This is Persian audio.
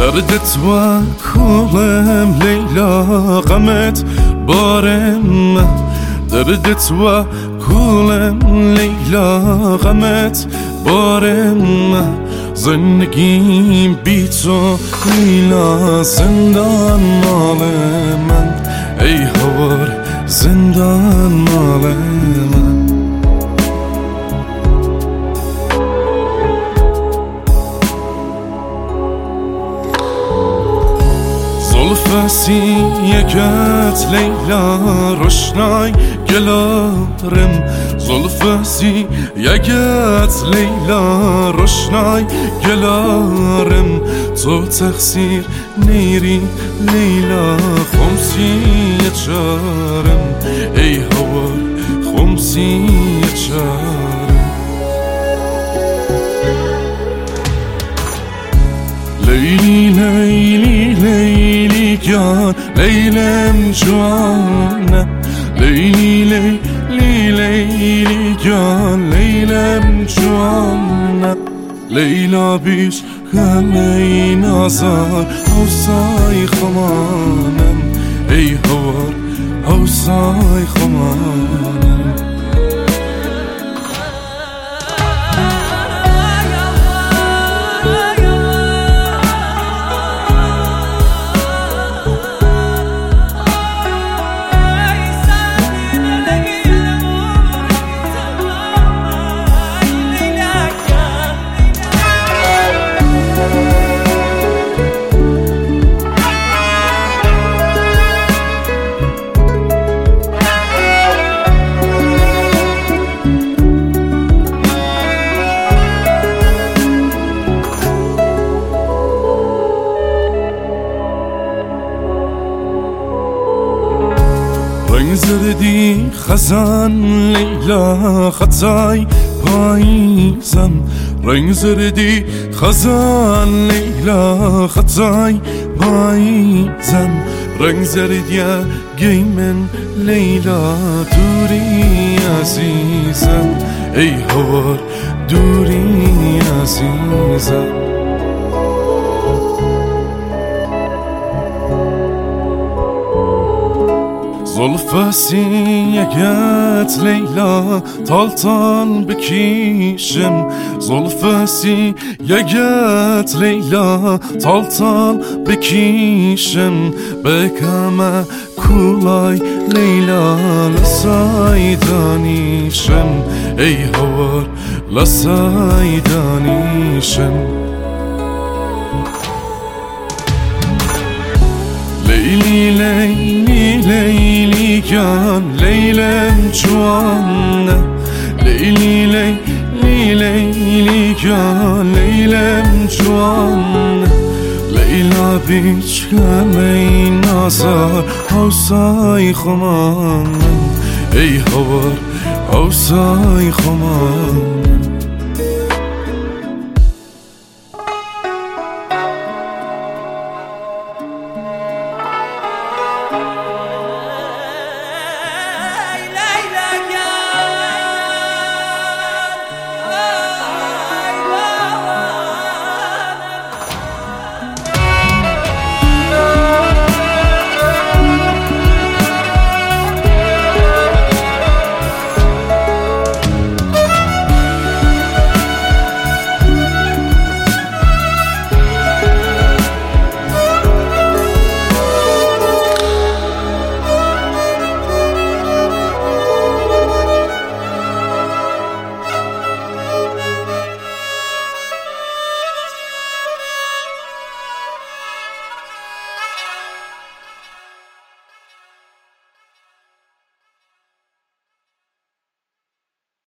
دردت و کولم لیلا غمت بارم دردت و کولم لیلا غمت بارم زندگیم بی تو لیلا زندان مال من ای هوار زندان مال من زلفسی یکت لیلا روشنای گلارم زلفسی یکت لیلا روشنای گلارم تو تقصیر نیری لیلا خمسی چارم ای هوا خمسی چارم لیلی لیلی لیلی جان لیلم جوانه لیلی لیلی لیلی جان لیلم جوانه لیلا بیش همه این آزار حوصای خمانم ای هوار حوصای خمانم رنگ زردی خزان لیلا خطای پاییزم رنگ زردی خزان لیلا خطای پاییزم رنگ زردی گیمن لیلا دوری عزیزم ای هوار دوری عزیزم زلفسی یکت لیلا تالتان بکیشم زلفسی یکت لیلا تالتان بکیشم بکم کولای لیلا لسای دانیشم ای هوار لسای دانیشم لیلی لیلی لیلی جان لیلم جوانه لیلی لیلی لیلی جان لیلم جوانه لیلا بیچ همه این آزار حوصای خمانم ای هوار حوصای خمانم